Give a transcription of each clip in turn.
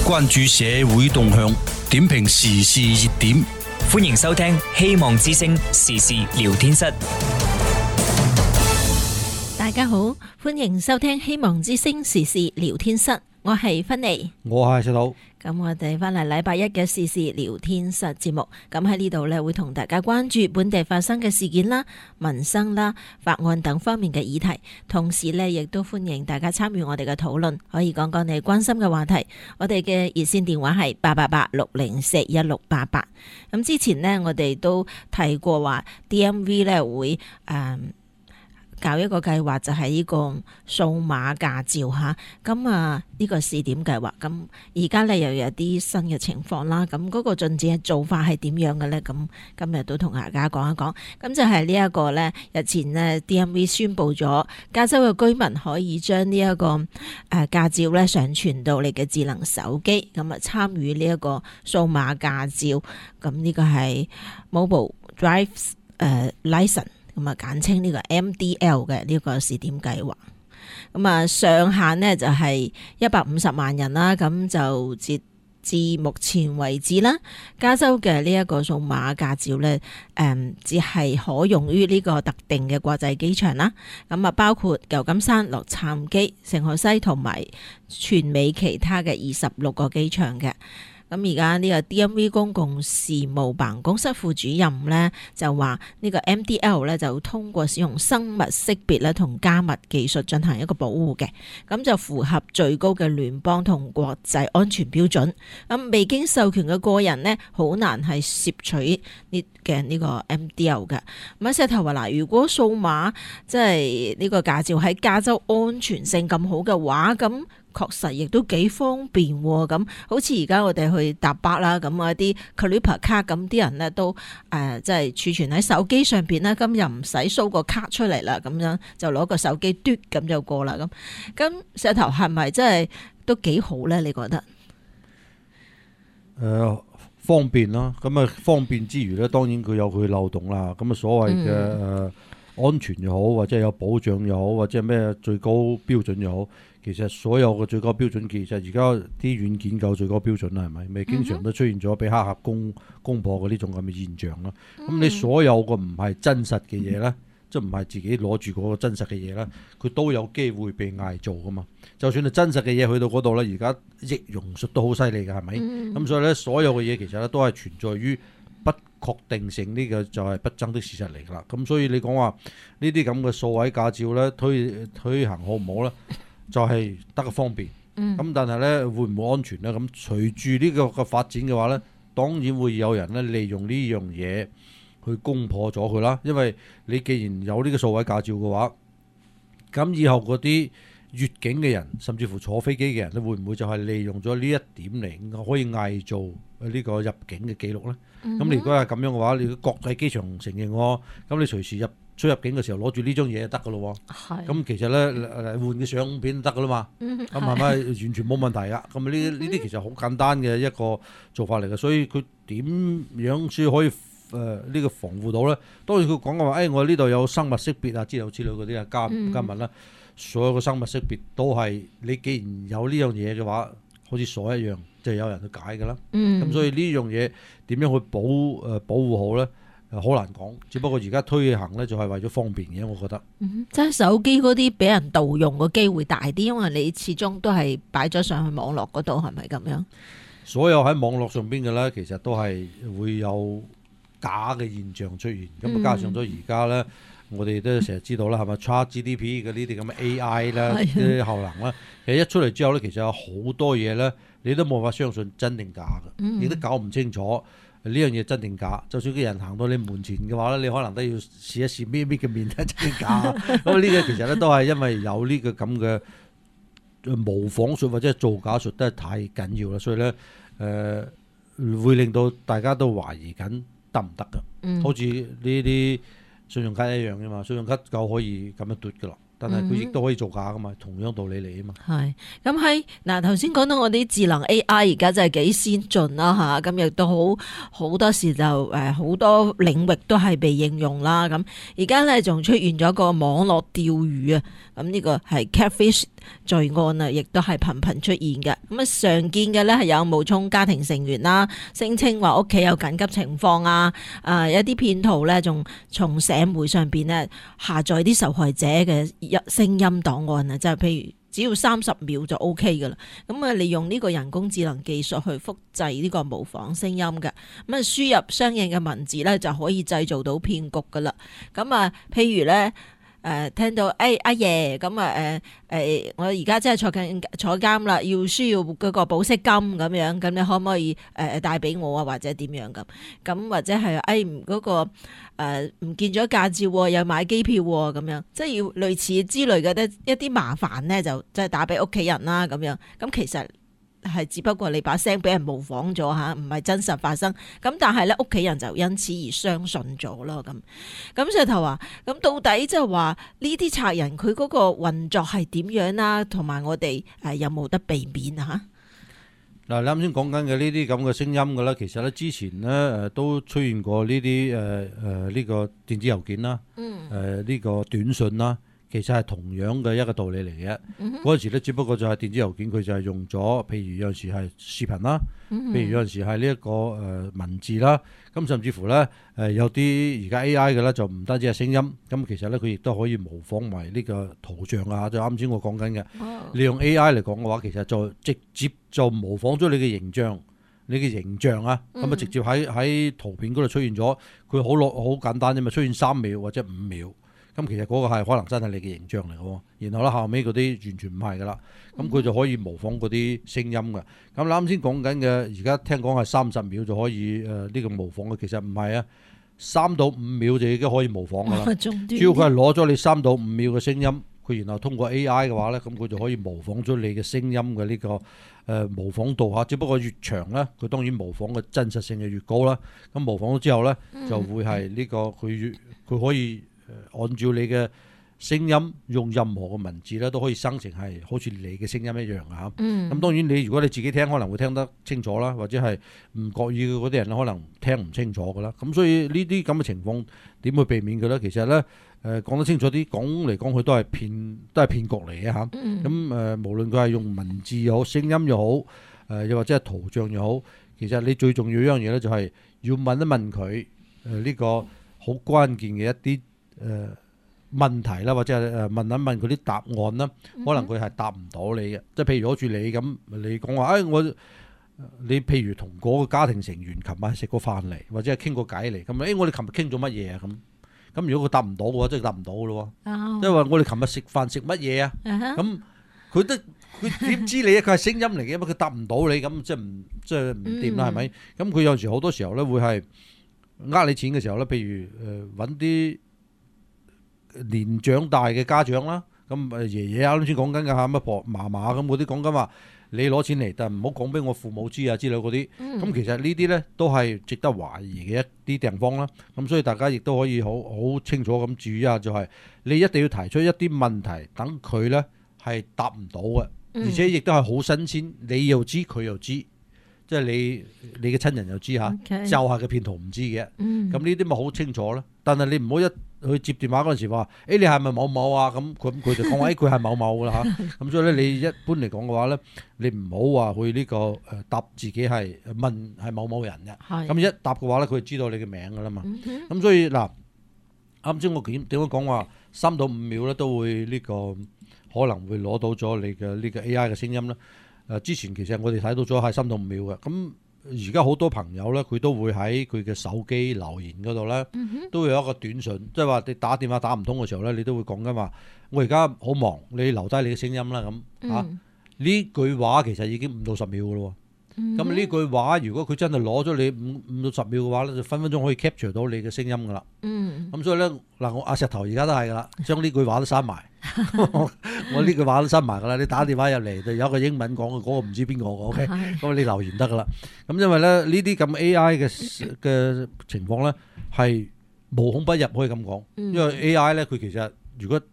關注社會動向，點評時事熱點。 歡迎收聽希望之聲時事聊天室。 大家好，歡迎收聽希望之聲時事聊天室，我係芬妮， 我係細佬。 咁我哋翻嚟禮拜一嘅時事聊天室節目，咁喺呢度呢會同大家關注本地發生嘅事件啦、民生啦、法案等方面嘅議題，同時呢亦都歡迎大家參與我哋嘅討論，可以講講你關心嘅話題。我哋嘅熱線電話係888-604-1688。咁之前呢，我哋都提過話 DMV 呢會搞一個計劃，就係呢個數碼駕照嚇，咁呢個試點計劃，咁而家咧又有啲新嘅情況啦，咁嗰個進展嘅做法係點樣嘅咧？咁今日都同大家講一講，咁就係呢一個咧，日前呢 DMV 宣布咗，加州嘅居民可以將呢一個駕照咧上傳到你嘅智能手機，咁參與呢一個數碼駕照，咁呢個係 Mobile Drive License。咁簡稱呢個 MDL 嘅呢個試點計劃，咁上限呢就係150萬人啦，咁就截至目前為止啦，加州嘅呢一個數碼駕照呢，只係可用於呢個特定嘅國際機場啦，咁包括舊金山、洛杉磯、聖荷西同埋全美其他嘅26個機場嘅。咁而家呢個 DMV 公共事務辦公室副主任呢，就話呢個 MDL 呢，就通過使用生物識別咧同加密技術進行一個保護嘅，咁就符合最高嘅聯邦同國際安全標準。咁未經授權嘅個人呢，好難係攝取呢個 MDL 嘅。咁石頭話嗱，如果數碼即係呢個駕照喺加州安全性咁好嘅話，咁確實亦都幾方便喎，咁好似而家我哋去搭巴啦，咁啲 Clipper 卡，咁啲人呢都即係儲存喺手機上邊啦，咁又唔使掃個卡出嚟啦，咁樣就攞個手機嘟咁就過啦，咁石頭係咪真係都幾好呢？你覺得？ 方便啦，咁方便之餘呢，當然佢有佢漏洞啦。咁所謂嘅安全又好，或者有保障又好，或者咩最高標準又好，其實所有嘅最高標準，其實而家啲軟件夠最高標準啦，係咪？咪經常都出現咗俾黑客攻破嘅呢種咁嘅現象啦。咁你所有個唔係真實嘅嘢呢，即係唔係自己攞住嗰個真實嘅嘢呢，佢都有機會被偽造噶嘛。就算係真實嘅嘢去到嗰度呢，而家易容術都好犀利嘅，係咪？咁所以呢，所有嘅嘢其實呢都係存在於不確定性，呢個就係不爭的事實嚟㗎啦。咁所以你講話呢啲咁嘅數位駕照呢，推行好唔好呢？就係得個方便。咁但係呢，會唔會安全呢？咁隨住呢個嘅發展嘅話呢，當然會有人呢利用呢樣嘢去攻破咗佢啦。因為你既然有呢個數位駕照嘅話，咁以後嗰啲越境嘅人，甚至乎坐飛機嘅人咧，會唔會就係利用咗呢一點嚟可以偽造呢個入境嘅記錄呢？咁你如果係咁樣嘅話，你國際機場承認喎，咁你隨時出入境嘅時候攞住呢張嘢就得噶咯喎。咁其實呢，換嘅相片得噶啦嘛。咁係咪完全冇問題噶？咁呢啲其實好簡單嘅一個做法嚟嘅，所以佢點樣先可以呢個防護到呢？當然佢講嘅話，我呢度有生物識別啊之類嗰啲啊加密啦。所有嘅生物識別都係你既然有呢樣嘢嘅話，好似鎖一樣，就有人去解㗎啦。咁所以呢樣嘢點樣去保護好呢？好難講。只不過而家推行呢，就係為咗方便嘅，我覺得。 即係手機嗰啲俾人盜用嘅機會大啲，因為你始終都係擺咗上去網絡嗰度，係咪咁樣？ 所有喺網絡上邊嘅呢，其實都係會有假嘅現象出現。咁加上咗而家呢。我哋都成日知道啦，係咪 ChatGPT 嘅呢啲咁嘅 AI 啦，啲效能啦，其實一出嚟之後咧，其實有好多嘢咧，你都冇法相信真定假嘅，亦都搞唔清楚呢樣嘢真定假。就算個人行到你門前嘅話咧，你可能都要試一試搣嘅面係真定假。咁呢個其實咧都係因為有呢個咁嘅模仿術或者造假術都係太緊要啦，所以咧會令到大家都懷疑緊得唔得㗎。好似呢啲信用卡一樣啫嘛，信用卡夠可以咁樣嘟㗎啦。 但係佢亦都可以造假噶嘛，同樣道理嚟啊嘛。 係咁喺嗱頭先講到我哋智能 AI 而家真係幾先進啦嚇，咁亦都好多時就好多領域都係被應用啦。咁而家咧仲出現咗個網絡釣魚啊，咁呢個係 catfish 罪案啊，亦都係頻頻出現嘅。咁啊常見嘅咧係有冒充家庭成員啦，聲稱話屋企有緊急情況啊，一啲騙徒咧仲從社媒上邊咧下載啲受害者嘅聲音檔案啊，就係譬如只要30秒就 OK 噶啦。咁啊，利用呢個人工智能技術去複製呢個模仿聲音嘅，咁啊輸入相應嘅文字咧就可以製造到騙局噶啦。咁啊，譬如咧。聽到阿爺咁我而家真係坐監啦，需要嗰個保釋金咁樣，咁你可唔可以帶俾我啊？或者點樣咁或者係嗰個唔見咗駕照又買機票咁樣，即係要類似之類嘅一啲麻煩咧，就即係打俾屋企人啦咁樣。咁其實係只不過你把聲俾人模仿咗吓，唔係真實發生。咁但係咧，屋企人就因此而相信咗咯。咁石頭話，咁到底即係話呢啲賊人佢嗰個運作係點樣啦？同埋我哋有冇得避免啊？ 嗱，你啱先講緊嘅呢啲咁嘅聲音嘅啦，其實咧之前咧都出現過呢啲呢個電子郵件啦，呢個短信啦。其實係同樣嘅一個道理嚟嘅。嗰陣時咧，只不過就係電子郵件，佢就係用咗，譬如有陣時係視頻啦，譬如有陣時係呢一個文字啦。咁甚至乎咧有啲而家 AI 嘅咧，就唔單止係聲音，咁其實咧佢亦都可以模仿埋呢個圖像啊。就啱先我講緊嘅，你用 AI 嚟講嘅話，其實就直接就模仿咗你嘅形象啊。咁啊直接喺圖片嗰度出現咗，佢好簡單啫嘛，出現3秒或者5秒。咁其實嗰個係可能真係你嘅形象嚟嘅喎，然後咧後尾嗰啲完全唔係噶啦，咁佢就可以模仿嗰啲聲音嘅。咁你啱先講緊嘅，而家聽講係30秒就可以呢個模仿嘅，其實唔係啊，3到5秒就已經可以模仿噶啦。主要佢係攞咗你3到5秒嘅聲音，佢然後通過 AI 嘅話咧，咁佢就可以模仿咗你嘅聲音嘅呢個模仿度嚇。只不過越長咧，佢當然模仿嘅真實性就越高啦。咁模仿咗之後咧，就會係呢個佢可以。按照你嘅聲音，用任何嘅文字咧，都可以生成係好似你嘅聲音一樣啊！咁當然如果你自己聽，可能會聽得清楚啦，或者係唔覺意嘅嗰啲人咧，可能聽唔清楚噶啦。咁所以呢啲咁嘅情況點去避免嘅咧？其實咧講得清楚啲，講嚟講去都係騙局嚟嘅嚇。咁無論佢係用文字又好，聲音又好，又或者係圖像又好，其實你最重要一樣嘢咧，就係要問一問佢呢個好關鍵嘅一啲問題啦，或者係問一問佢啲答案啦，可能佢係答唔到你嘅。即係譬如好似你咁，你講話你譬如同嗰個家庭成員琴晚食過飯嚟，或者係傾過偈嚟，咁我哋琴日傾咗乜嘢啊？咁如果佢答唔到嘅話，即係答唔到嘅咯。即係話我哋琴日食飯食乜嘢啊？咁佢點知你啊？佢係聲音嚟嘅，因為佢答唔到你，咁即係唔掂啦，係咪？咁佢有時好多時候咧會係你錢嘅時候咧，譬如揾啲年長大嘅家長啦，咁爺爺啱先講緊嘅嚇，乜婆嫲嫲咁嗰啲講緊話，你攞錢嚟，但係唔好講俾我父母知啊之類嗰啲。咁其實呢啲咧都係值得懷疑嘅一啲地方啦。咁所以大家亦都可以好清楚咁注意下，就係你一定要提出一啲問題，等佢咧係答唔到嘅，而且亦都係好新鮮，你又知佢又知，即係你嘅親人又知嚇，就係個騙徒唔知嘅。咁呢啲咪好清楚啦。但係你唔好去接電話嗰陣時話，你係咪某某啊？咁佢就講話，佢係某某噶啦嚇。咁所以咧，你一般嚟講嘅話咧，你唔好話去呢個答自己係問係某某人嘅。咁一答嘅話咧，佢就知道你嘅名噶啦嘛。咁所以嗱，啱先我點樣講話3到5秒咧，都會呢個可能會攞到咗你嘅呢個 AI 嘅聲音咧。之前其實我哋睇到咗係3到5秒嘅。咁而家好多朋友咧，佢都會喺佢嘅手機留言嗰度咧，都會有一個短信，即係話你打電話打唔通嘅時候咧，你都會講緊話，我而家好忙，你留低你嘅聲音啦咁嚇。呢句話其實已經5到10秒嘅咯。咁呢句話如果佢真係攞咗你5到10秒嘅話咧，就分分鐘可以 capture 到你嘅聲音噶啦。咁所以咧嗱，我阿石頭而家都係噶啦，將呢句話都刪埋。我呢句話都刪埋噶啦，你打電話入嚟就有一個英文講嘅，嗰個唔知邊個嘅 ，OK，咁你留言得噶啦。咁因為咧呢啲咁 AI 嘅情況咧係無孔不入，可以咁講。因為 AI 咧佢其實如果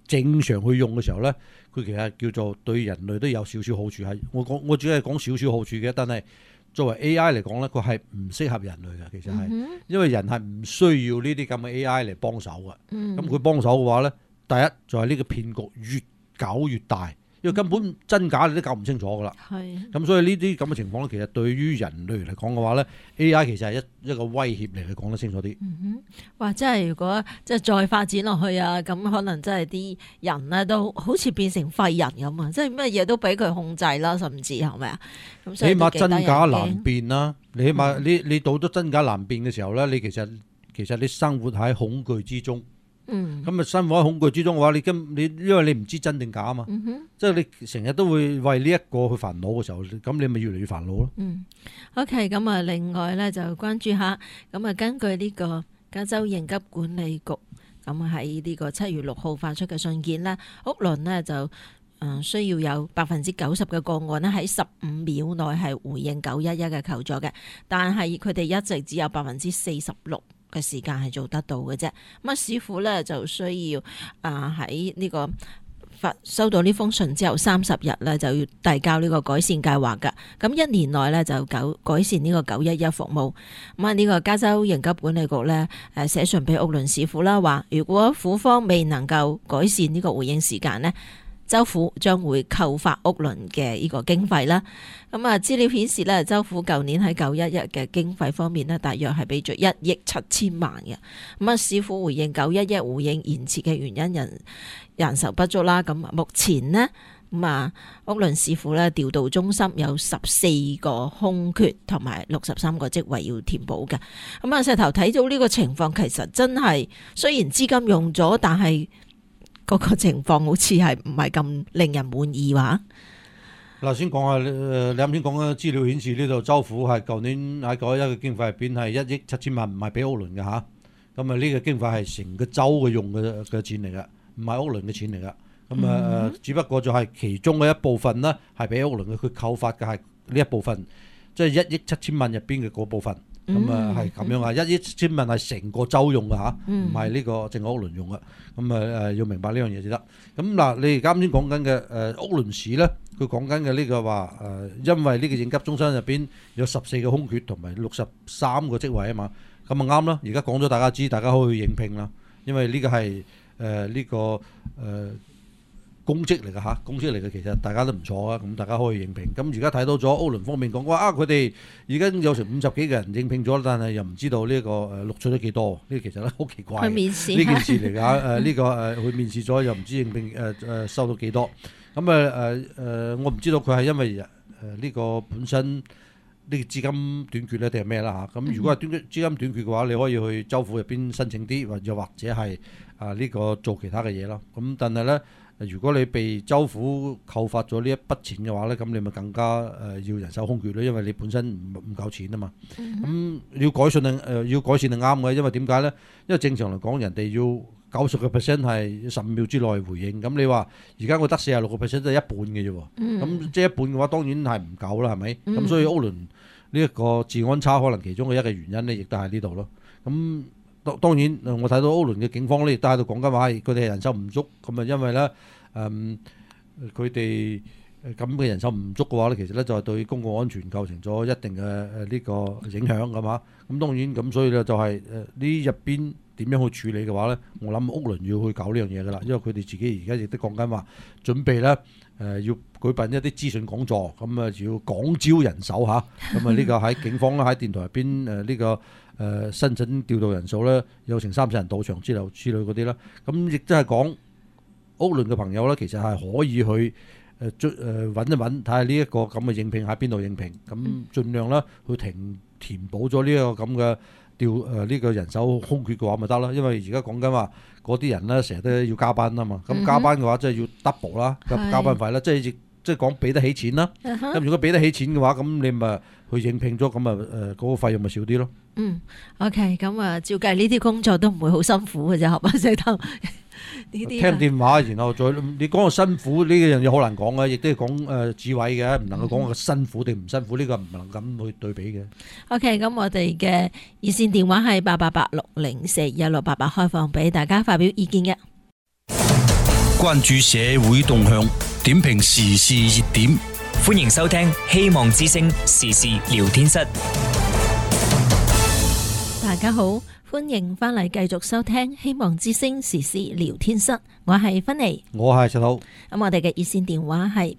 正常去用嘅時候咧，佢其實叫做對人類都有少少好處。係我只係講少少好處嘅，但係作為 AI 嚟講咧，佢係唔適合人類嘅。其實係因為人係唔需要呢啲咁嘅 AI 嚟幫手嘅。咁佢幫手嘅話咧，第一就係呢個騙局越搞越大。因為根本真假你都搞唔清楚噶啦，咁所以呢啲咁嘅情況咧，其實對於人類嚟講嘅話咧 ，AI 其實係一個威脅嚟嘅，講得清楚啲。 哇！真係如果即係再發展落去啊，咁可能真係啲人咧都好似變成廢人咁啊！即係乜嘢都俾佢控制啦，甚至係咪啊？咁所以起碼真假難辨啦，你起碼你到咗真假難辨嘅時候咧，你其實你生活喺恐懼之中。咁啊，生活喺恐懼之中嘅話，你因為你唔知真定假啊嘛，即係你成日都會為呢一個去煩惱嘅時候，咁你咪越嚟越煩惱咯。 OK， 咁啊，另外咧就關注下，咁啊，根據呢個加州應急管理局咁喺呢個7月6號發出嘅信件咧，屋崙呢就需要有90%嘅個案咧喺15秒內係回應911嘅求助嘅，但係佢哋一直只有46%嘅時間係做得到嘅啫。咁市府咧就需要喺呢個收到呢封信之後30日咧就要遞交呢個改善計劃㗎。咁1年內咧就改善呢個911服務。咁呢個加州應急管理局咧寫信俾屋崙市府啦，話如果府方未能夠改善呢個回應時間呢，州府將會扣發屋崙嘅呢個經費啦。咁資料顯示咧，州府舊年喺911嘅經費方面呢，大約係俾咗1億7千萬嘅。咁市府回應911回應延遲嘅原因人手不足啦。咁目前呢，屋崙市府咧調度中心有14個空缺同埋63個職位要填補嘅。咁石頭睇到呢個情況，其實真係雖然資金用咗，但係嗰個情況好似係唔係咁令人滿意話？ 嗱，先講下你啱先講嘅資料顯示呢度州府係舊年喺911嘅經費入邊係1億7千萬，唔係俾屋崙嘅嚇。咁呢個經費係成個州嘅用嘅錢嚟嘅，唔係屋崙嘅錢嚟嘅。咁只不過就係其中嘅一部分呢係俾屋崙嘅，佢扣發嘅係呢一部分，即係1億7千萬入邊嘅嗰部分。咁係咁樣啊！1億7千萬係成個州用嘅嚇，唔係呢個淨係屋崙用嘅。咁要明白呢樣嘢先得。咁嗱，你而家啱先講緊嘅屋崙市咧，佢講緊嘅呢個話因為呢個應急中心入邊有14個空缺同埋63個職位啊嘛，咁啊啱啦。而家講咗大家知，大家可以去應聘啦。因為呢個係呢個公職嚟嘅嚇，公職嚟嘅，其實大家都唔錯啊，咁大家可以應聘。咁而家睇到咗屋崙方面講話佢哋已經有成50幾個人應聘咗，但係又唔知道呢個錄取咗幾多，呢個其實咧好奇怪嘅呢件事嚟㗎。呢個佢面試咗又唔知應聘收到幾多。咁我唔知道佢係因為呢個本身呢個資金短缺咧定係咩啦嚇。咁如果係資金短缺嘅話，你可以去州府入邊申請啲，或者係呢個做其他嘅嘢咯。咁但係咧，如果你被州府扣發咗呢一筆錢嘅話咧，咁你咪更加要人手空缺咯，因為你本身唔夠錢啊嘛。咁要改善係啱嘅，因為點解咧？因為正常嚟講，人哋要90% 係15秒之內回應。咁你話而家我得46%，都係一半嘅啫喎。咁即係一半嘅話，當然係唔夠啦，係咪？咁所以屋崙呢一個治安差，可能其中嘅一個原因咧，亦都係呢度咯。咁當然，我睇到屋崙嘅警方咧，亦都喺度講緊話，佢哋係人手唔足，咁啊，因為咧，佢哋咁嘅人手唔足嘅話咧，其實咧就係對公共安全構成咗一定嘅呢個影響，係嘛？咁當然咁，所以咧就係呢入邊點樣去處理嘅話咧，我諗屋崙要去搞呢樣嘢噶啦，因為佢哋自己而家亦都講緊話，準備咧要舉辦一啲資訊講座，咁啊要廣招人手嚇，咁啊呢個喺警方啦，喺電台入邊呢個。申請調度人數咧有成30人到場之類嗰啲啦，咁亦都係講屋崙嘅朋友咧，其實係可以去揾一揾，睇下呢一個咁嘅應聘喺邊度應聘，咁盡量咧去填補咗呢個咁嘅呢個人手空缺嘅話咪得啦，因為而家講緊話嗰啲人咧成日都要加班啊嘛，咁加班嘅話即係要 double 啦，加班費啦，即係講俾得起錢啦。咁如果俾得起錢嘅話，咁你咪去應聘咗，咁嗰個費用咪少啲咯。 OK， 咁照計呢啲工作都唔會好辛苦嘅啫，係嘛？石頭呢啲聽電話，然後再你講個辛苦呢樣嘢好難講嘅，亦都係講智慧嘅，唔能夠講個辛苦定唔辛苦，呢個唔能咁去對比嘅。 OK， 咁我哋嘅熱線電話係88860421688，開放俾大家發表意見嘅。 關注社會動向，點評時事熱點。 歡迎收聽希望之聲時事聊天室。 大家好，歡迎翻嚟繼續收聽希望之聲時事聊天室，我係芬妮， 我係石頭。 咁我哋嘅熱線電話係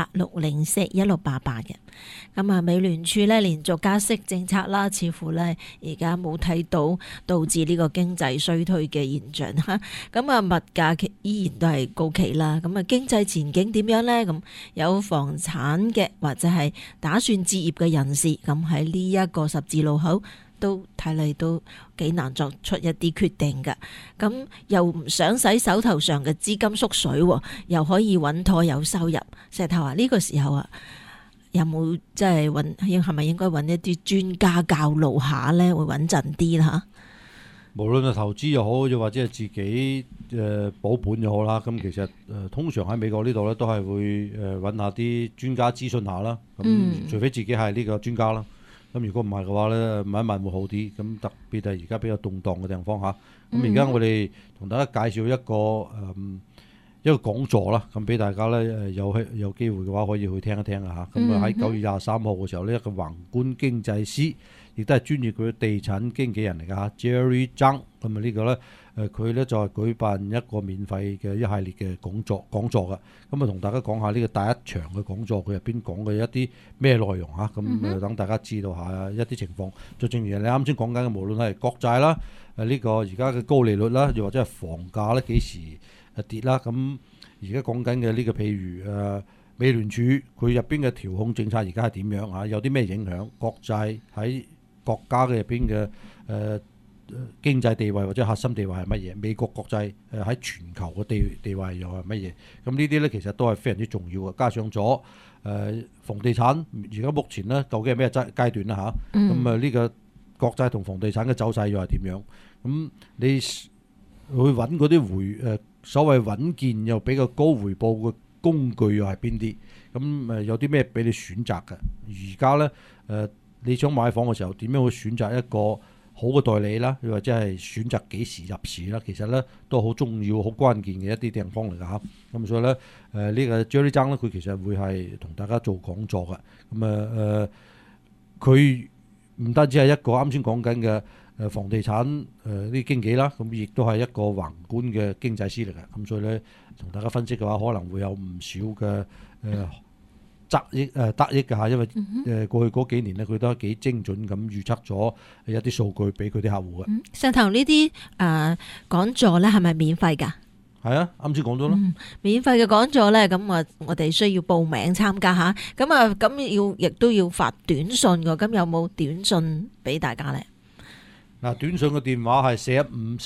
888-604-1688嘅。咁啊，美聯儲呢連續加息政策啦，似乎呢而家冇睇到導致呢個經濟衰退嘅現象哈。咁啊，物價依然都係高企啦。咁啊，經濟前景點樣呢？咁有房產嘅或者係打算置業嘅人士，咁喺呢一個十字路口都睇嚟都幾難作出一啲決定㗎。咁又唔想使手頭上嘅資金縮水，又可以穩妥有收入。石頭啊，呢個時候啊，有冇即係係咪應該揾一啲專家教路下呢？會穩陣啲啦？ 無論係投資又好，又或者係自己保本又好啦。咁其實通常喺美國呢度咧，都係會揾下啲專家諮詢下啦。咁除非自己係呢個專家啦。咁如果唔係嘅話咧，問一問會好啲。咁特別係而家比較動盪嘅地方嚇。咁而家我哋同大家介紹一個講座啦。咁俾大家咧有機會嘅話，可以去聽一聽啊嚇。咁啊喺9月23號嘅時候呢，一個宏觀經濟師，亦都係專業嘅地產經紀人嚟㗎嚇 ，Jerry Zhang。咁啊呢個咧佢咧就係舉辦一個免費嘅一系列嘅講座㗎。咁啊同大家講下呢個第一場嘅講座，佢入邊講嘅一啲咩內容嚇。咁等大家知道下一啲情況。就正如你啱先講緊嘅，無論係國債啦，呢個而家嘅高利率啦，又或者係房價咧幾時跌啦。咁而家講緊嘅呢個譬如美聯儲佢入邊嘅調控政策而家係點樣嚇？有啲咩影響？國債喺國家嘅入邊嘅經濟地位或者核心地位係乜嘢？美國國債喺全球嘅地位又係乜嘢？咁呢啲咧其實都係非常之重要嘅。加上咗房地產而家目前咧究竟係咩階段啦嚇？咁啊呢個國債同房地產嘅走勢又係點樣？咁你去揾嗰啲所謂穩健又比較高回報嘅工具又係邊啲？咁有啲咩俾你選擇嘅？而家咧你想買房嘅時候，點樣去選擇一個好嘅代理啦？又或者係選擇幾時入市啦？其實咧都好重要、好關鍵嘅一啲地方嚟㗎嚇。咁所以咧呢個 Jerry Zhang 咧，佢其實會係同大家做講座嘅。咁佢唔單止係一個啱先講緊嘅房地產啲經紀啦，咁亦都係一個宏觀嘅經濟師嚟嘅。咁所以咧同大家分析嘅話，可能會有唔少嘅得益㗎嚇，因為過去嗰幾年咧，佢都幾精準咁預測咗一啲數據俾佢啲客戶嘅。 石頭呢啲講座咧係咪免費㗎？ 係啊，啱先講咗咯。 免費嘅講座咧，咁我哋需要報名參加嚇。咁亦都要發短信㗎。咁有冇短信俾大家咧？ 嗱，短信嘅電話係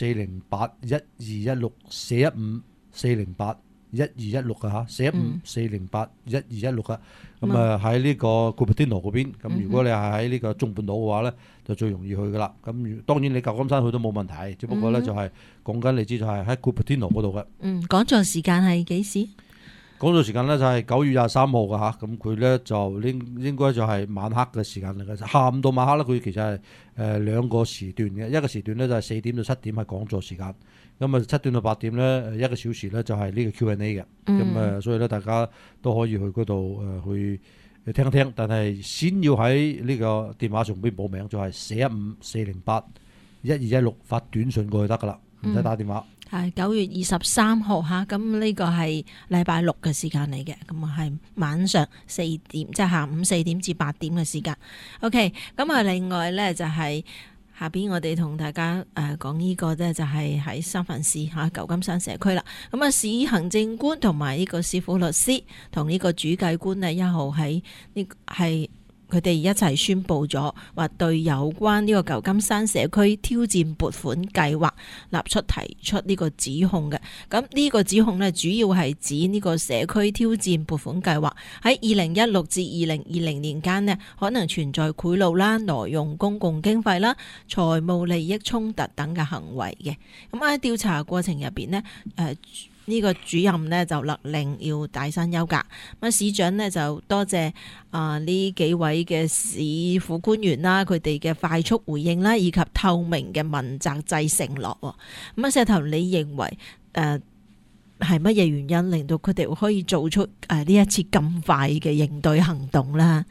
415-408-1216，415-408-1216㗎嚇，415-408-1216㗎。咁喺呢個 Cupertino 嗰邊。咁如果你係喺呢個中半島嘅話咧，就最容易去㗎啦。咁當然你舊金山去都冇問題，只不過咧就係講緊你知就係喺 Cupertino 嗰度嘅。講座時間係幾時？ 講座時間咧就係9月23號㗎嚇。咁佢咧就應該就係晚黑嘅時間嚟嘅，下午到晚黑咧佢其實係兩個時段嘅，一個時段咧就係4點到7點係講座時間。咁啊7點到8點咧一個小時咧就係呢個 Q&A 嘅。咁所以咧大家都可以去嗰度去聽一聽，但係先要喺呢個電話上邊報名，就係415-408-1216發短信過去得㗎啦，唔使打電話。係 9月23號嚇，咁呢個係禮拜六嘅時間嚟嘅，咁啊係晚上4點，即係下午4點至8點嘅時間。OK， 咁啊另外咧就係下邊我哋同大家講呢個咧就係喺三藩市嚇舊金山社區啦。咁啊市行政官同埋呢個市府律師同呢個主計官呢1號喺呢係。佢哋一齊宣布咗，話對有關呢個舊金山社區挑戰撥款計劃提出呢個指控嘅。咁呢個指控呢，主要係指呢個社區挑戰撥款計劃喺2016至2020年間呢，可能存在賄賂啦、挪用公共經費啦、財務利益衝突等嘅行為嘅。咁喺調查過程入邊呢，呢個主任呢就勒令要大薪休假。咁市長呢就多謝呢幾位嘅市府官員啦，佢哋嘅快速回應啦，以及透明嘅問責制承諾。咁石頭，你認為係乜嘢原因令到佢哋可以做出呢一次咁快嘅應對行動啦？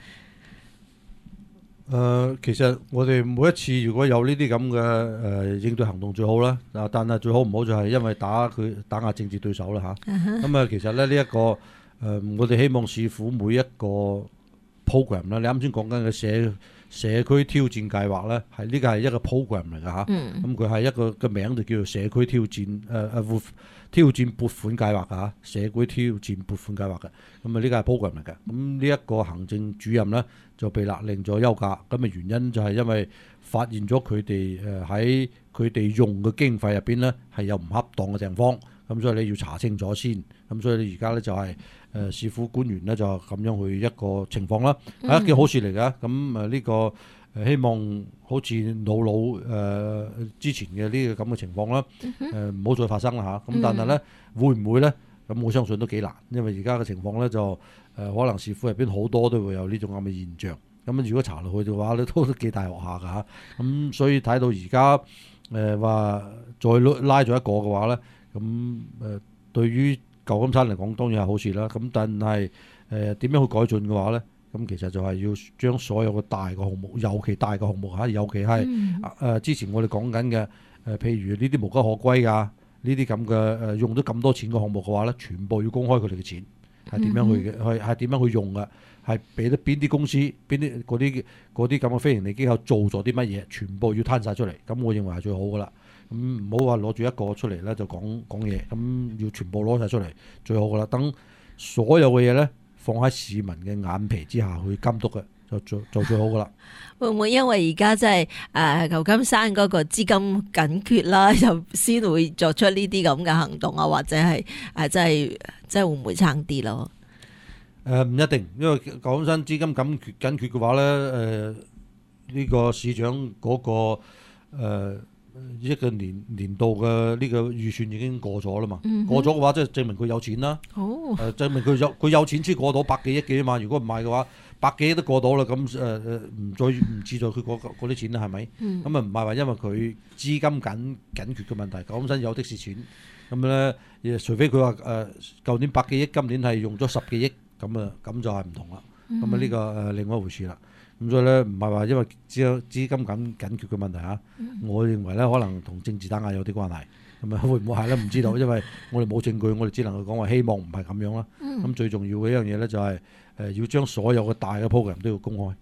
其實我哋每一次如果有呢啲咁嘅應對行動最好啦，但係最好唔好就係因為打壓政治對手啦嚇。咁其實咧呢一個我哋希望市府每一個 program 啦，你啱先講緊嘅社區挑戰計劃咧，呢個係一個 program 嚟㗎嚇。咁佢係一個名就叫做社區挑戰挑戰撥款計劃㗎，社區挑戰撥款計劃嘅。咁呢個係 program 嚟嘅。咁呢一個行政主任咧就被勒令咗休假。咁原因就係因為發現咗佢哋喺佢哋用嘅經費入邊咧係有唔恰當嘅地方。咁所以你要查清楚先。咁所以你而家咧就係市府官員咧就咁樣去一個情況啦，係一件好事嚟㗎。咁呢個希望好似老之前嘅呢個咁嘅情況啦，唔好再發生啦嚇。咁但係咧會唔會咧？咁我相信都幾難，因為而家嘅情況咧就可能市府入邊好多都會有呢種咁嘅現象。咁如果查落去嘅話咧，都幾大鑊下㗎嚇。咁所以睇到而家話再拉咗一個嘅話咧，咁對於舊金山嚟講當然係好事啦。咁但係點樣去改進嘅話咧？咁其實就係要將所有嘅大嘅項目，尤其大嘅項目嚇，尤其係之前我哋講緊嘅譬如呢啲無家可歸㗎，呢啲咁嘅用咗咁多錢嘅項目嘅話咧，全部要公開佢哋嘅錢係點樣去嘅，係點樣去用嘅，係俾得邊啲公司、邊啲嗰啲咁嘅非營利機構做咗啲乜嘢，全部要攤晒出嚟。咁我認為係最好㗎啦。咁唔好話攞住一個出嚟咧就講嘢，咁要全部攞晒出嚟最好㗎啦。等所有嘅嘢咧，放喺市民嘅眼皮之下去監督嘅，就最好噶啦。 會唔會因為而家即係舊金山嗰個資金緊缺啦，就先會作出呢啲咁嘅行動啊？或者係即係會唔會差啲咯？ 唔一定，因為舊金山資金緊缺嘅話咧，呢個市長嗰個一個年度嘅呢個預算已經過咗啦嘛，過咗嘅話即係證明佢有錢啦。證明佢有錢先過到100幾億嘅嘛。如果唔係嘅話，100幾億都過到啦，咁唔志在佢嗰啲錢啦，係咪？咁唔係話因為佢資金緊缺嘅問題，舊金山有的是錢。咁咧，除非佢話舊年100幾億，今年係用咗10幾億，咁就係唔同啦。咁呢個另外一回事啦。咁所以咧，唔係話因為資金緊缺嘅問題嚇，我認為咧可能同政治打壓有啲關係。咁會唔會係咧？唔知道，因為我哋冇證據，我哋只能夠講話希望唔係咁樣啦。咁最重要嘅一樣嘢咧就係要將所有嘅大嘅 program 都要公開。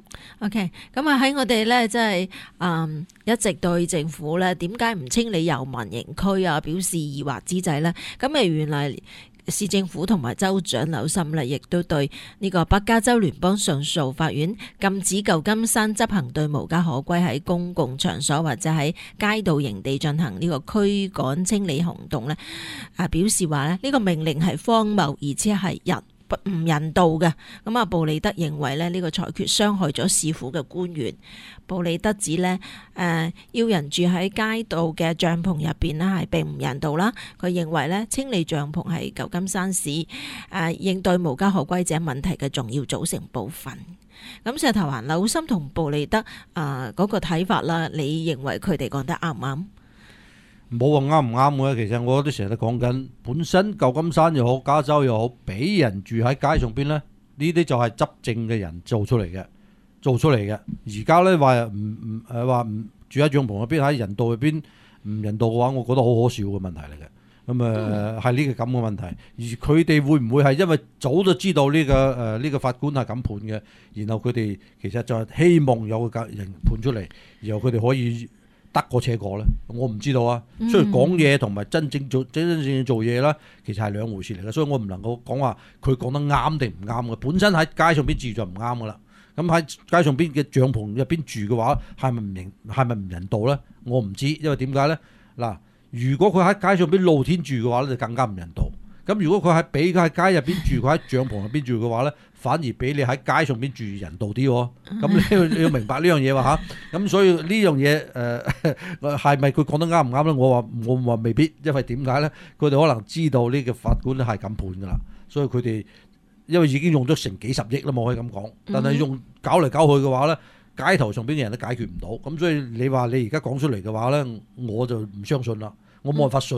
OK， 咁喺我哋咧即係一直對政府咧點解唔清理遊民營區啊表示疑惑之際咧，咁原來市政府同埋州長紐森咧，亦都對呢個北加州聯邦上訴法院禁止舊金山執行對無家可歸喺公共場所或者喺街道營地進行呢個驅趕清理行動咧，表示話咧呢個命令係荒謬，而且係唔人道嘅。咁布利德認為咧呢個裁決傷害咗市府嘅官員。布利德指咧要人住喺街道嘅帳篷入邊咧係並唔人道啦。佢認為咧清理帳篷係舊金山市應對無家可歸者問題嘅重要組成部分。咁石頭環紐森同布利德嗰個睇法啦，你認為佢哋講得啱唔啱？ 冇話啱唔啱嘅，其實我都成日都講緊，本身舊金山又好，加州又好，俾人住喺街上邊咧，呢啲就係執政嘅人做出嚟嘅。而家咧話唔住喺帳篷入邊，喺人道入邊唔人道嘅話，我覺得好可笑嘅問題嚟嘅。咁係呢個咁嘅問題，而佢哋會唔會係因為早就知道呢個法官係咁判嘅，然後佢哋其實就係希望有個人判出嚟，然後佢哋可以得過且過咧？我唔知道啊。所以講嘢同埋真正做嘢啦，其實係兩回事嚟嘅，所以我唔能夠講話佢講得啱定唔啱嘅。本身喺街上邊住就唔啱噶啦。咁喺街上邊嘅帳篷入邊住嘅話，係咪唔人道咧？我唔知，因為點解咧？嗱，如果佢喺街上邊露天住嘅話咧，就更加唔人道。咁如果佢俾佢喺街入邊住，佢喺帳篷入邊住嘅話咧，反而比你喺街上邊住人道啲喎。咁你要明白呢樣嘢喎嚇。咁所以呢樣嘢係咪佢講得啱唔啱咧？我話未必，因為點解咧？佢哋可能知道呢個法官咧係咁判㗎啦，所以佢哋因為已經用咗成幾十億啦，我可以咁講。但係搞嚟搞去嘅話咧，街頭上邊嘅人都解決唔到。咁所以你話你而家講出嚟嘅話咧，我就唔相信啦。我冇辦法信啊，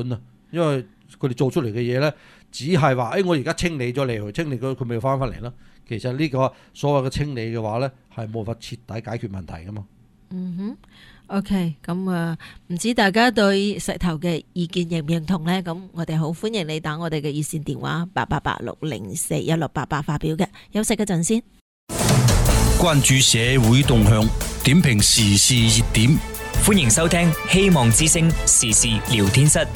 因為佢哋做出嚟嘅嘢咧，只係話我而家清理咗你去清理佢咪翻返嚟咯。其實呢個所謂嘅清理嘅話咧，係冇法徹底解決問題噶嘛。 OK， 咁唔知大家對石頭嘅意見認唔認同呢？咁我哋好歡迎你打我哋嘅熱線電話88860416888發表嘅。休息一陣先。 關注社會動向，點評時事熱點。 歡迎收聽希望之聲時事聊天室。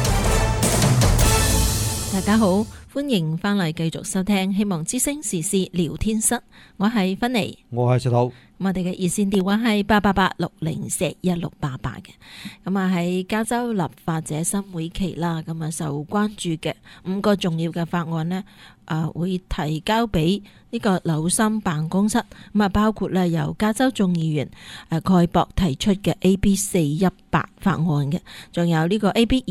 大家好，歡迎翻嚟繼續收聽希望之聲時事聊天室。我係芬妮， 我係石頭。 我哋嘅熱線電話係88860416888嘅。咁啊喺加州立法者新會期啦，咁啊受關注嘅5個重要嘅法案呢，會提交俾呢個紐森辦公室。咁啊包括咧由加州眾議員蓋博提出嘅 AB418 法案嘅，仲有呢個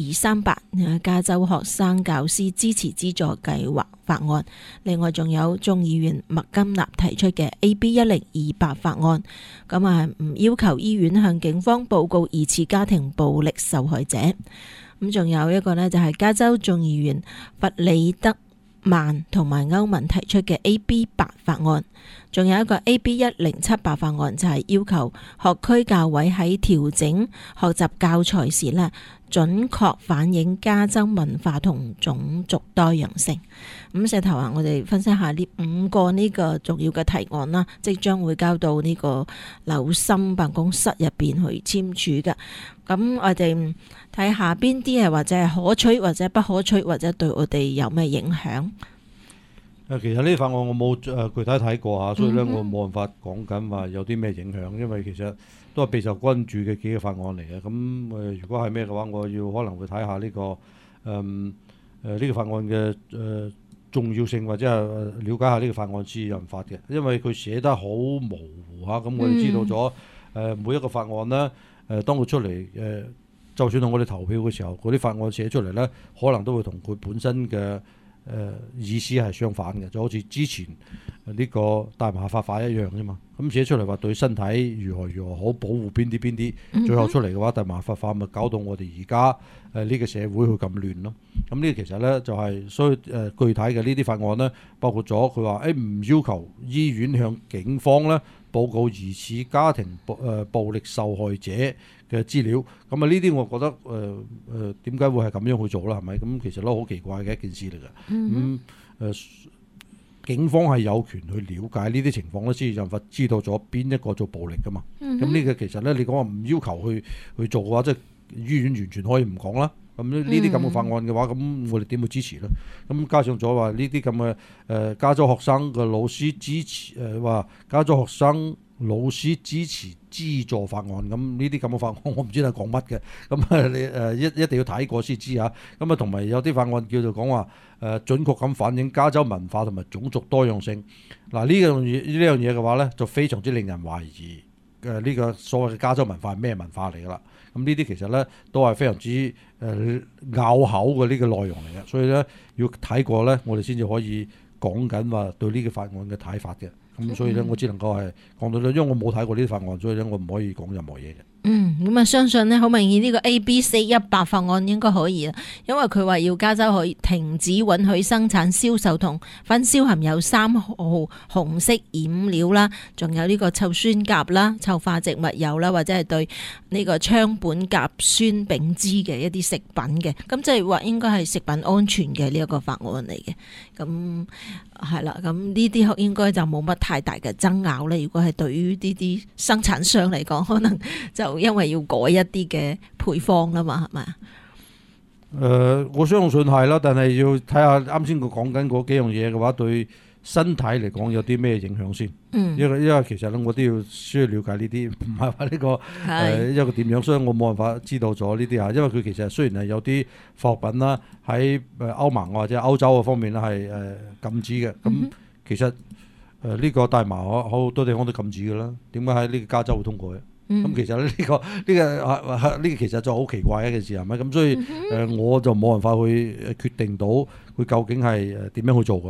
AB238 加州學生教師支持資助計劃法案。另外仲有眾議員麥金納提出嘅 AB1028 法案，咁啊唔要求醫院向警方報告疑似家庭暴力受害者。咁仲有一個呢，就係加州眾議員弗里德曼同埋歐文提出嘅 AB8 法案，仲有一個 AB1078 法案，就係要求學區教委喺調整學習教材時呢，準確反映加州文化同種族多樣性。咁石頭我哋分析下呢5個呢個重要嘅提案啦，即將會交到呢個紐森辦公室入邊去簽署嘅。咁我哋睇下邊啲係或者係可取或者不可取，或者對我哋有咩影響？ 其實呢啲法案我冇具體睇過嚇，所以咧我冇辦法講緊話有啲咩影響，因為其實都係備受關注嘅幾個法案嚟嘅。咁如果係咩嘅話，我要可能會睇下呢個呢個法案嘅重要性，或者係了解下呢個法案是引發嘅，因為佢寫得好模糊嚇。咁我哋知道咗每一個法案呢，當佢出嚟就算同我哋投票嘅時候，嗰啲法案寫出嚟呢，可能都會同佢本身嘅意思係相反嘅，就好似之前呢個大麻法一樣啫嘛。咁寫出嚟話對身體如何好，保護邊啲，最後出嚟嘅話大麻法咪搞到我哋而家呢個社會去咁亂咯。咁呢其實呢，就係所以具體嘅呢啲法案呢，包括咗佢話唔要求醫院向警方呢報告疑似家庭暴力受害者嘅資料。咁啊呢啲我覺得點解會係咁樣去做啦？係咪？咁其實都好奇怪嘅一件事嚟嘅。警方係有權去了解呢啲情況咧，先至就知道咗邊一個做暴力噶嘛。咁呢個其實咧，你講話唔要求去做嘅話，即係醫院完全可以唔講啦。咁呢啲咁嘅法案嘅話，咁我哋點會支持咧？咁加上咗話呢啲咁嘅加州學生嘅老師支持話加州學生老師支持資助法案，咁呢啲咁嘅法案我唔知係講乜嘅。咁你一定要睇過先知嚇。咁啊同埋有啲法案叫做講話準確咁反映加州文化同埋種族多樣性。嗱呢樣嘢嘅話咧，就非常之令人懷疑呢個所謂嘅加州文化係咩文化嚟㗎啦。咁呢啲其實咧都係非常之拗口嘅呢個內容嚟嘅，所以咧要睇過咧，我哋先至可以講緊話對呢個法案嘅睇法嘅。咁所以咧，我只能夠係講到咧，因為我冇睇過呢啲法案，所以咧我唔可以講任何嘢嘅。 咁啊，相信呢，好明顯呢個 AB418 法案應該可以啦，因為佢話要加州可以停止允許生產、銷售同分銷含有3號紅色染料啦，仲有呢個臭酸鉀啦、臭化植物油啦，或者係對呢個羥苯甲酸丙酯嘅一啲食品嘅，咁即係話應該係食品安全嘅呢一個法案嚟嘅。咁係啦，咁呢啲應該就冇乜太大嘅爭拗咧。如果係對於呢啲生產商嚟講，可能就因為要改一啲嘅配方啦嘛，係咪？ 我相信係啦，但係要睇下啱先佢講緊嗰幾樣嘢嘅話，對身體嚟講有啲咩影響先？因為其實咧，我都要需要了解呢啲，唔係話呢個一個點樣，所以我冇辦法知道咗呢啲嚇。因為佢其實雖然係有啲化學品啦，喺歐盟或者歐洲嘅方面咧係禁止嘅。咁其實呢個大麻好多地方都禁止嘅啦。點解喺呢個加州會通過嘅？咁其實呢個其實就好奇怪嘅一件事係咪？咁所以我就冇辦法去決定到佢究竟係點樣去做嘅。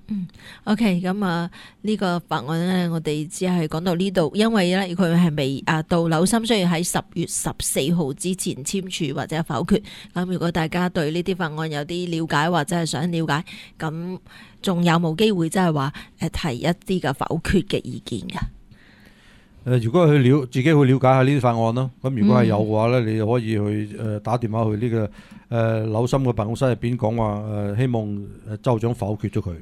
OK， 咁呢個法案呢，我哋只係講到呢度，因為呢，佢係未到紐森需要喺10月14號之前簽署或者否決。咁如果大家對呢啲法案有啲了解或者係想了解，咁仲有冇機會即係話提一啲嘅否決嘅意見㗎？ 如果自己去了解下呢啲法案咯，咁如果係有嘅話咧，你就可以去打電話去呢個紐森嘅辦公室入邊講話希望州長否決咗佢。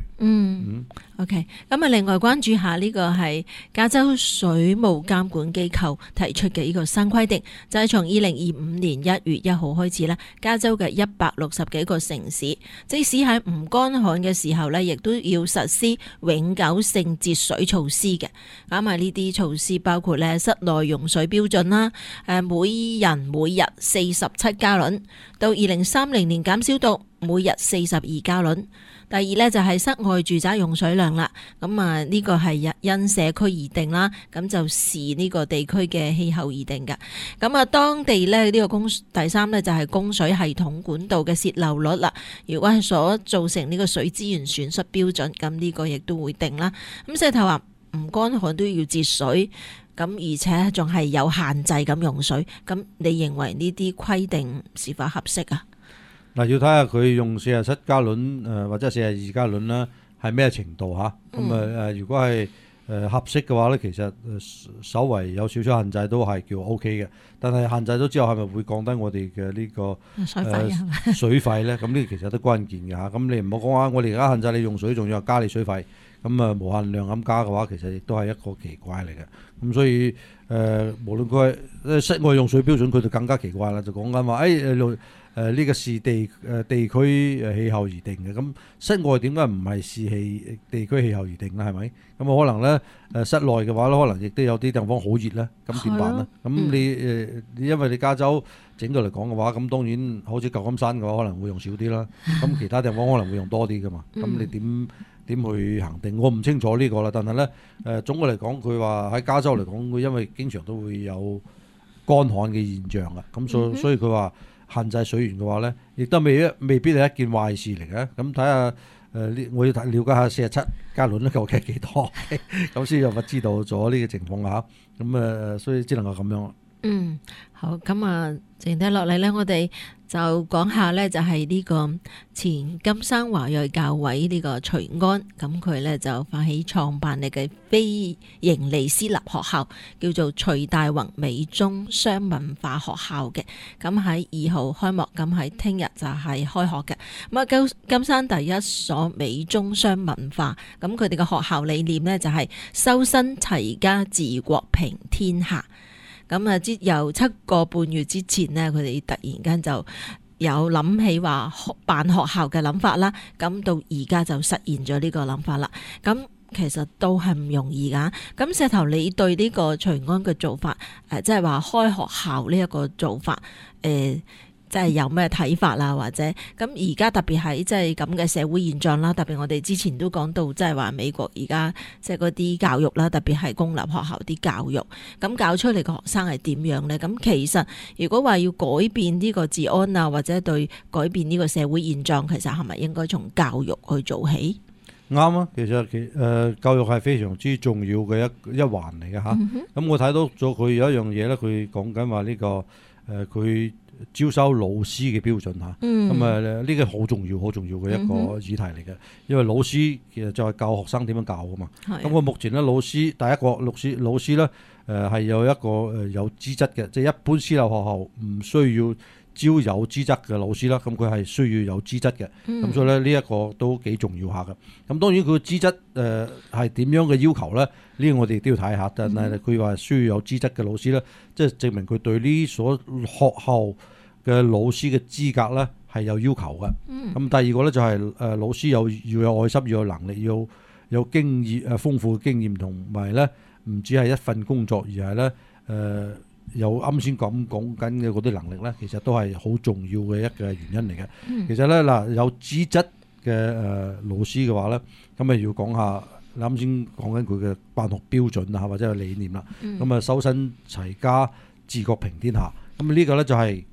OK， 咁另外關注下呢個係加州水務監管機構提出嘅呢個新規定，就係從2025年1月1號開始啦，加州嘅160幾個城市，即使喺唔乾旱嘅時候呢，亦都要實施永久性節水措施嘅。咁呢啲措施包括咧室內用水標準啦，每人每日47加侖，到2030年減少到每日42加侖。第二呢，就係室外住宅用水量啦，咁呢個係因社區而定啦，咁就視呢個地區嘅氣候而定㗎。咁當地呢，呢個第三呢，就係供水系統管道嘅洩漏率啦。如果係所造成呢個水資源損失標準，咁呢個亦都會定啦。咁石頭話唔乾旱都要節水，咁而且仲係有限制咁用水，咁你認為呢啲規定是否合適啊？ 嗱，要睇下佢用47加侖或者42加侖啦，係咩程度嚇？咁如果係合適嘅話咧，其實稍為有少少限制都係叫 OK 嘅。但係限制咗之後，係咪會降低我哋嘅呢個水費咧？咁呢個其實都關鍵嘅嚇。咁你唔好講話，我哋而家限制你用水，仲要加你水費，咁無限量咁加嘅話，其實亦都係一個奇怪嚟嘅。咁所以無論佢係室外用水標準，佢就更加奇怪啦。就講緊話呢個視地區氣候而定嘅，咁室外點解唔係視地區氣候而定咧？係咪？咁可能咧室內嘅話咧，可能亦都有啲地方好熱咧，咁點辦咧？咁你因為你加州整個嚟講嘅話，咁當然好似舊金山嘅話可能會用少啲啦，咁其他地方可能會用多啲噶嘛。咁你點去恒定？我唔清楚呢個啦。但係咧總嘅嚟講，佢話喺加州嚟講，佢因為經常都會有乾旱嘅現象啊，咁所以佢話限制水源嘅話咧，亦都未必係一件壞事嚟嘅。咁睇下我要了解下47加侖究竟係幾多，咁先有法知道咗呢個情況嚇。咁所以只能夠咁樣。 好，咁剩低落嚟呢，我哋就講下呢，就係呢個前金山華裔教委呢個徐安，咁佢呢就發起創辦你嘅非營利私立學校，叫做徐大宏美中雙文化學校嘅。咁喺2號開幕，咁喺聽日就係開學嘅。咁金山第一所美中雙文化，咁佢哋嘅學校理念呢，就係修身齊家治國平天下。咁由7個半月之前呢，佢哋突然間就有諗起話辦學校嘅諗法啦，咁到而家就實現咗呢個諗法啦。咁其實都係唔容易噶。咁石頭，你對呢個徐安嘅做法，即係話開學校呢一個做法，即係有咩睇法啦？或者咁而家特別喺即係咁嘅社會現象啦，特別我哋之前都講到，即係話美國而家即係嗰啲教育啦，特別係公立學校啲教育，咁教出嚟嘅學生係點樣呢？咁其實如果話要改變呢個治安啊，或者對改變呢個社會現狀，其實係咪應該從教育去做起？ 啱啊，其實教育係非常之重要嘅一環嚟嘅嚇。咁我睇到咗佢有一樣嘢咧，佢講緊話呢個佢招收老師嘅標準嚇。咁呢個好重要嘅一個議題嚟嘅，因為老師其實就係教學生點樣教噶嘛。咁我目前咧老師第一個老師咧係有一個有資質嘅，即係一般私立學校唔需要招有資質嘅老師啦，咁佢係需要有資質嘅，咁所以咧呢一個都幾重要下嘅。咁當然佢嘅資質係點樣嘅要求咧？呢個我哋都要睇下。但係佢話需要有資質嘅老師咧，即係證明佢對呢所學校嘅老師嘅資格咧係有要求嘅。咁第二個咧就係老師要有愛心，要有能力，要有經驗豐富嘅經驗，同埋咧唔止係一份工作，而係咧有啱先講緊嘅嗰啲能力咧，其實都係好重要嘅一個原因嚟嘅。其實咧有資質嘅老師嘅話咧，咁要講下啱先講緊佢嘅辦學標準啊，或者係理念啦。咁修身齊家治國平天下。咁呢個咧就係其實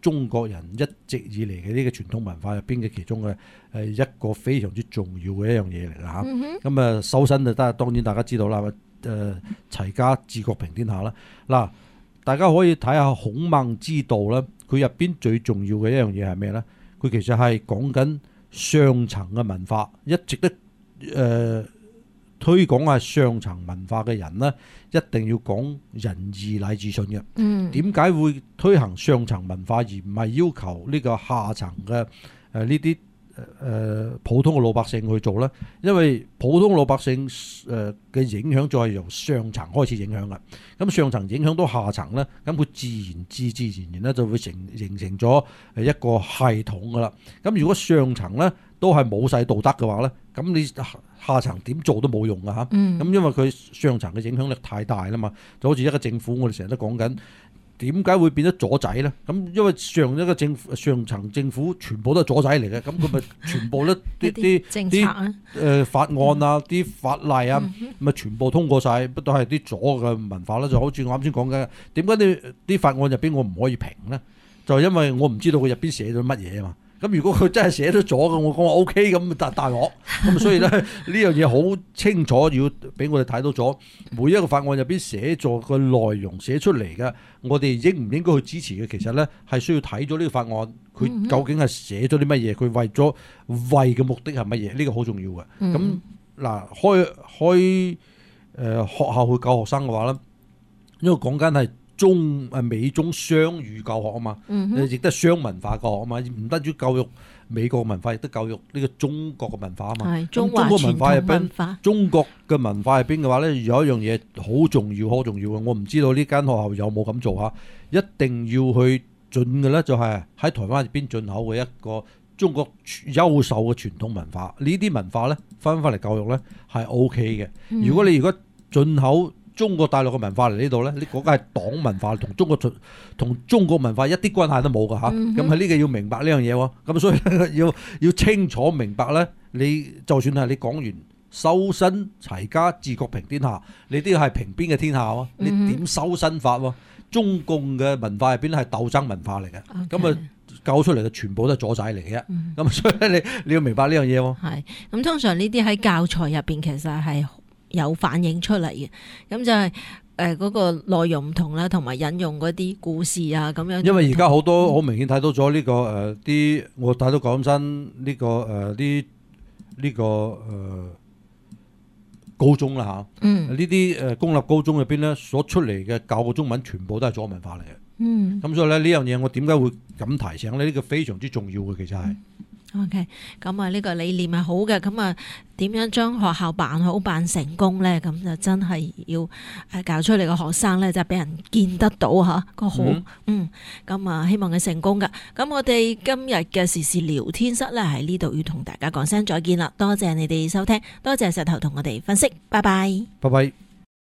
中國人一直以嚟嘅呢個傳統文化入邊嘅其中嘅一個非常之重要嘅一樣嘢嚟㗎嚇。咁啊修身就得，當然大家知道啦。齊家治國平天下啦。嗱，大家可以睇下孔孟之道咧，佢入邊最重要嘅一樣嘢係咩咧？佢其實係講緊上層嘅文化，一直都推廣係上層文化嘅人咧，一定要講仁義禮智信嘅。點解會推行上層文化而唔係要求呢個下層嘅呢啲普通嘅老百姓去做呢？因為普通老百姓嘅影響就係由上層開始影響嘅。咁上層影響到下層呢，咁佢自然咧就會形成咗一個系統噶啦。咁如果上層呢都係冇晒道德嘅話呢，咁你下層點做都冇用噶嚇。咁因為佢上層嘅影響力太大啦嘛，就好似一個政府，我哋成日都講緊。點解會變咗左仔咧？咁因為上層政府全部都係左仔嚟嘅，咁佢咪全部都啲法案啊、啲法例啊，咪全部通過晒，不都係啲左嘅文化啦。就好似我啱先講嘅，點解啲法案入邊我唔可以評咧？就係因為我唔知道佢入邊寫咗乜嘢啊嘛。咁如果佢真係寫得咗嘅，我講話 OK 咁大鑊，咁所以咧呢樣嘢好清楚，要俾我哋睇到咗每一個法案入邊寫咗個內容寫出嚟嘅，我哋應唔應該去支持嘅？其實咧係需要睇咗呢個法案，佢究竟係寫咗啲乜嘢，佢為嘅目的係乜嘢？呢個好重要嘅。咁嗱，開學校去教學生嘅話咧，因為講緊係美中雙語教學啊嘛，亦都係雙文化教學啊嘛，唔單止教育美國文化，亦都教育呢個中國嘅文化啊嘛。 係中國文化入邊， 中國嘅文化入邊嘅話咧，有一樣嘢好重要嘅，我唔知道呢間學校有冇咁做嚇，一定要去進嘅咧，就係喺台灣入邊進口嘅一個中國優秀嘅傳統文化。呢啲文化咧翻嚟教育咧係 OK 嘅。如果進口中國大陸嘅文化嚟呢度咧，呢嗰個係黨文化，同中國文化一啲關係都冇㗎嚇。咁喺呢個要明白呢樣嘢喎。咁所以要清楚明白咧，你就算係你講完修身齊家治國平天下，你都要係平邊嘅天下喎。你點修身法喎？中共嘅文化入邊係鬥爭文化嚟嘅，咁啊教出嚟嘅全部都係左仔嚟嘅。咁所以咧你要明白呢樣嘢喎。 係咁，通常呢啲喺教材入邊其實係有反映出嚟嘅，咁就係嗰個內容唔同啦，同埋引用嗰啲故事啊咁樣。因為而家好多好明顯睇到咗呢個我睇到講真呢個呢個高中啦嚇，呢啲公立高中入邊咧所出嚟嘅教嘅中文全部都係左文化嚟嘅。咁所以咧呢樣嘢我點解會咁提醒咧？呢個非常之重要嘅，其實係。 OK， 咁啊呢個理念係好嘅，咁啊點樣將學校辦好辦成功咧？咁就真係要教出嚟嘅學生咧，就俾人見得到嚇個好。咁啊希望佢成功噶。咁我哋今日嘅時事聊天室咧喺呢度要同大家講聲再見啦，多謝你哋收聽，多謝石頭同我哋分析，拜拜。 拜拜。